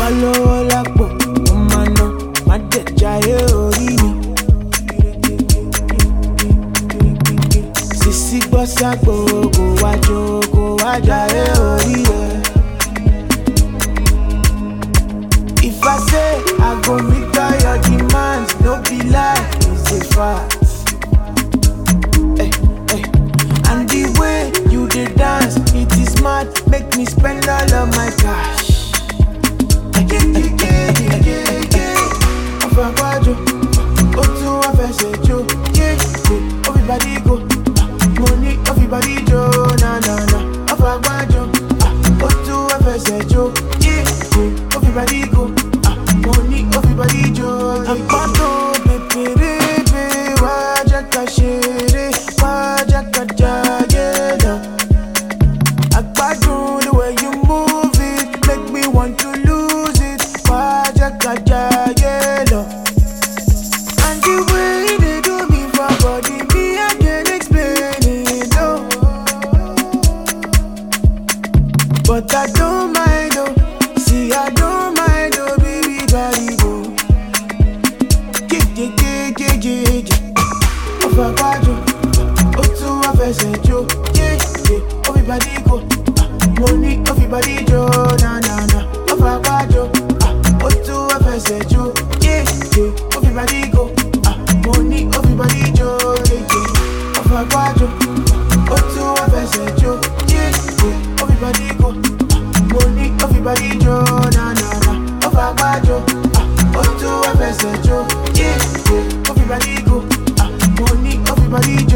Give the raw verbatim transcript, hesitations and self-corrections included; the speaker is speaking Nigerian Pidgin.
lówó lápò, mo máa ná, má dẹ̀ jayé orí mi. Sisi gbọ́ ságbó, kò wá jó, kò wá jayé orí rẹ̀. If I say I go meet all your demands, no be lie, it's a fact. Hey, hey. And the way you dey dance, it is mad, make me spend all of my cash. Afagbajo, otu afesejo, yeah, yeah. Everybody go, money, everybody jo, na na na. Afagbajo, otu afesejo, yeah, yeah. Everybody go, money, everybody jo. Apato, bebere, be, wajaka shere, wajaka jageda. Agbado, the way you move it, make me want to lose it. Wajaka jageda. And the way they do me for body, me I can't explain it, no. But I don't mind, oh. See, I don't mind, oh, baby, gotta go. Kick, kick, kick, kick, kick, kick. Afagbajo, otu afesejo, yeah, yeah. Everybody go, money, everybody jo, na na na. Afagbajo, otu afesejo, yeah, yeah. Everybody go, money, everybody jo, yeah, yeah. Afagbajo, otu afesejo, yeah, yeah. Everybody go, money, everybody jo, na na na. Afagbajo, otu afesejo, yeah, yeah. Everybody go, money, everybody jo.